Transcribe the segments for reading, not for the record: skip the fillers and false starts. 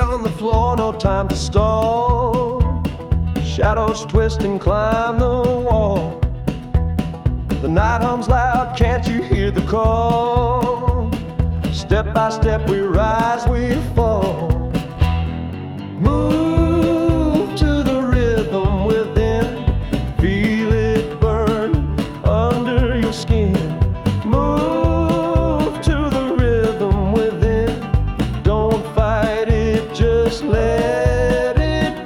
on the floor, no time to stall. Shadows twist and climb the wall. The night hums loud, can't you hear the call? Step by step we rise, we fall. Move to the rhythm within. Feel it burn under your skin. Move to the rhythm within. Don't fight it, just let it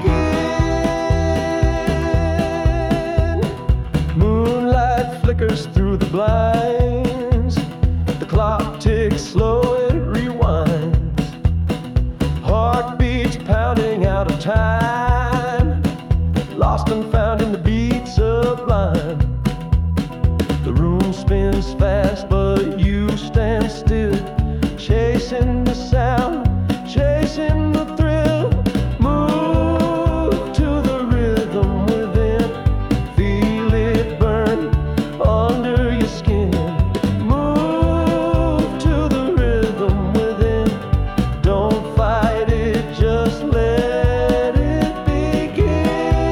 begin. Moonlight flickers through the blinds. The clock ticks slow, it rewinds. Heartbeats pounding out of time. Lost and found in the beat sublime. The room spins fast, but you stand still, chasing the sound, chasing the thrill. Move to the rhythm within. Feel it burn under your skin. Move to the rhythm within. Don't fight it, just let it begin.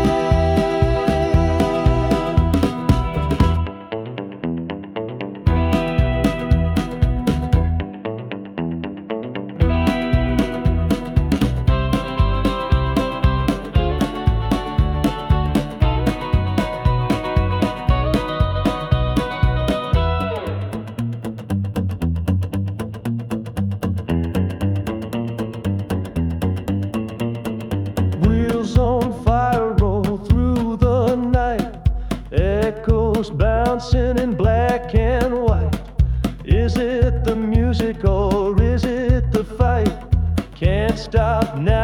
Wheels on fire roll through the night. Echoes bouncing in black and white. Is it the music or is it the fight? Can't stop now.